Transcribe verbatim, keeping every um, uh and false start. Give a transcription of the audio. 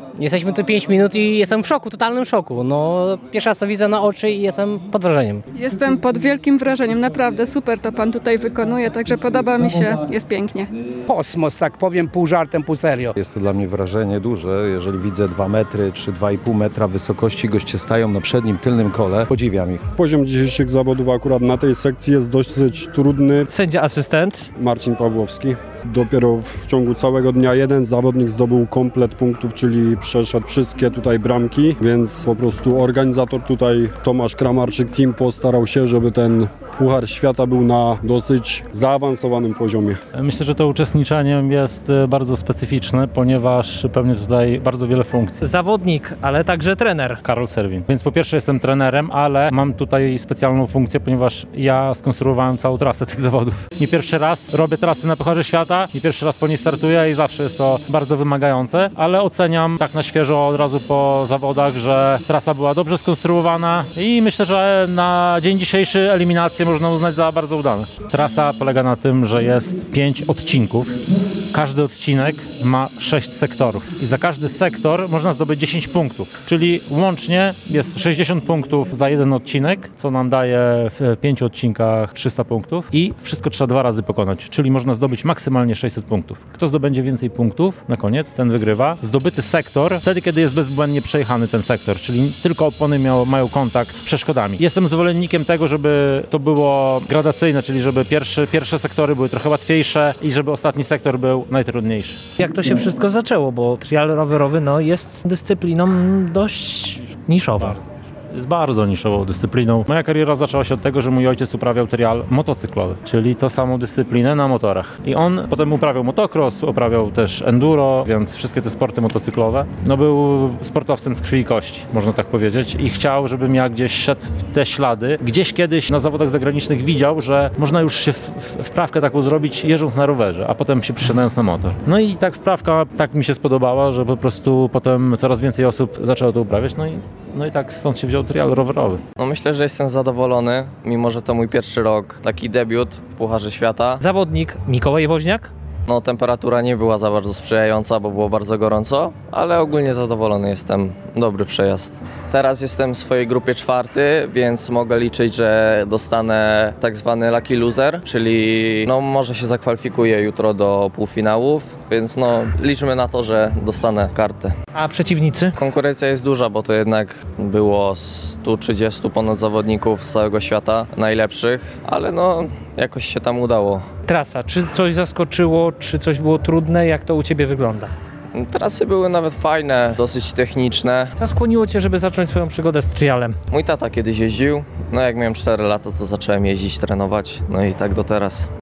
Jesteśmy tu pięć minut i jestem w szoku, totalnym szoku. No, pierwszy raz to widzę na oczy i jestem pod wrażeniem. Jestem pod wielkim wrażeniem, naprawdę super to pan tutaj wykonuje, także podoba mi się, jest pięknie. Kosmos, tak powiem, pół żartem, pół serio. Jest to dla mnie wrażenie duże, jeżeli widzę dwa metry czy dwa i pół metra wysokości, goście stają na przednim, tylnym kole, podziwiam ich. Poziom dzisiejszych zawodów akurat na tej sekcji jest dosyć trudny. Sędzia asystent. Marcin Pawłowski. Dopiero w ciągu całego dnia jeden zawodnik zdobył komplet punktów, czyli przeszedł wszystkie tutaj bramki, więc po prostu organizator tutaj Tomasz Kramarczyk team postarał się, żeby ten Puchar Świata był na dosyć zaawansowanym poziomie. Myślę, że to uczestniczenie jest bardzo specyficzne, ponieważ pełni tutaj bardzo wiele funkcji. Zawodnik, ale także trener. Karol Serwin. Więc po pierwsze jestem trenerem, ale mam tutaj specjalną funkcję, ponieważ ja skonstruowałem całą trasę tych zawodów. Nie pierwszy raz robię trasy na Pucharze Świata, nie pierwszy raz po niej startuję i zawsze jest to bardzo wymagające, ale oceniam tak na świeżo od razu po zawodach, że trasa była dobrze skonstruowana i myślę, że na dzień dzisiejszy eliminację można uznać za bardzo udane. Trasa polega na tym, że jest pięć odcinków. Każdy odcinek ma sześć sektorów i za każdy sektor można zdobyć dziesięć punktów, czyli łącznie jest sześćdziesiąt punktów za jeden odcinek, co nam daje w pięciu odcinkach trzysta punktów i wszystko trzeba dwa razy pokonać, czyli można zdobyć maksymalnie sześćset punktów. Kto zdobędzie więcej punktów, na koniec ten wygrywa. Zdobyty sektor wtedy, kiedy jest bezbłędnie przejechany ten sektor, czyli tylko opony miało, mają kontakt z przeszkodami. Jestem zwolennikiem tego, żeby to było gradacyjne, czyli żeby pierwszy, pierwsze sektory były trochę łatwiejsze i żeby ostatni sektor był najtrudniejszy. Jak to się wszystko zaczęło, bo trial rowerowy no, jest dyscypliną dość niszową. Jest bardzo niszową dyscypliną. Moja kariera zaczęła się od tego, że mój ojciec uprawiał trial motocyklowy, czyli to samą dyscyplinę na motorach. I on potem uprawiał motocross, uprawiał też enduro, więc wszystkie te sporty motocyklowe. No był sportowcem z krwi i kości, można tak powiedzieć. I chciał, żebym ja gdzieś szedł w te ślady. Gdzieś kiedyś na zawodach zagranicznych widział, że można już się w, w, wprawkę taką zrobić jeżdżąc na rowerze, a potem się przysiadając na motor. No i tak wprawka tak mi się spodobała, że po prostu potem coraz więcej osób zaczęło to uprawiać. No i, no i tak stąd się wziął trial rowerowy. No myślę, że jestem zadowolony, mimo że to mój pierwszy rok, taki debiut w Pucharze Świata. Zawodnik Mikołaj Woźniak. No temperatura nie była za bardzo sprzyjająca, bo było bardzo gorąco, ale ogólnie zadowolony jestem, dobry przejazd. Teraz jestem w swojej grupie czwarty, więc mogę liczyć, że dostanę tak zwany lucky loser, czyli no może się zakwalifikuję jutro do półfinałów, więc no liczmy na to, że dostanę kartę. A przeciwnicy? Konkurencja jest duża, bo to jednak było sto trzydziestu ponad zawodników z całego świata, najlepszych, ale no jakoś się tam udało. Trasa, czy coś zaskoczyło, czy coś było trudne, jak to u Ciebie wygląda? Trasy były nawet fajne, dosyć techniczne. Co skłoniło Cię, żeby zacząć swoją przygodę z trialem? Mój tata kiedyś jeździł, no jak miałem cztery lata, to zacząłem jeździć, trenować, no i tak do teraz.